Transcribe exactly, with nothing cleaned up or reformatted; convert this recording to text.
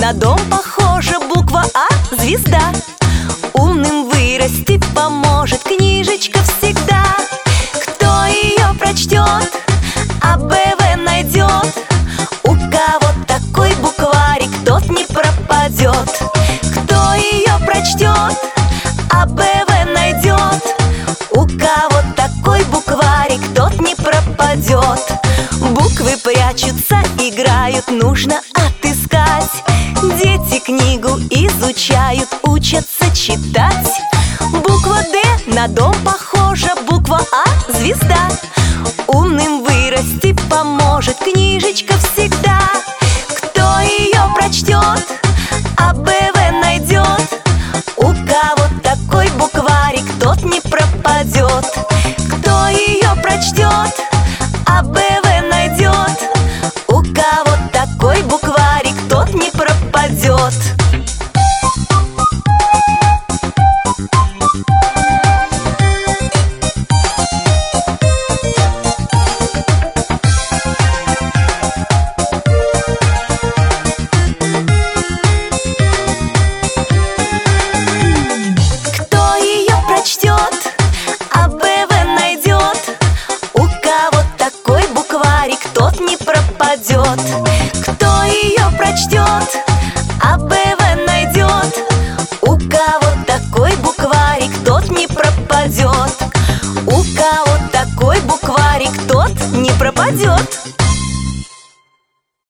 на дом похожа буква А — звезда. Умным вырасти поможет книжечка всегда. Кто ее прочтет, А, Б, В найдет. У кого такой букварик, тот не пропадет. Кто ее прочтет, А, Б, В найдет. У кого такой букварик, тот не пропадет. Буквы прячутся, играют, нужно отыскать. Дети книгу изучают, учатся читать. Буква Д на дом похожа, буква А — звезда. Умным вырасти поможет книжечка всегда. Кто ее прочтет, А, Б, В найдет. У кого такой букварик, тот не пропадет. Кто ее прочтет, А, Б, В найдет. У кого такой букварик, тот не пропадет. Кто ее прочтет, А, Б, В найдет. У кого такой букварик, тот не пропадет. Кто ее прочтет, А, Б, В найдет. У кого такой букварик, тот не пропадет. У кого такой букварик, тот не пропадет.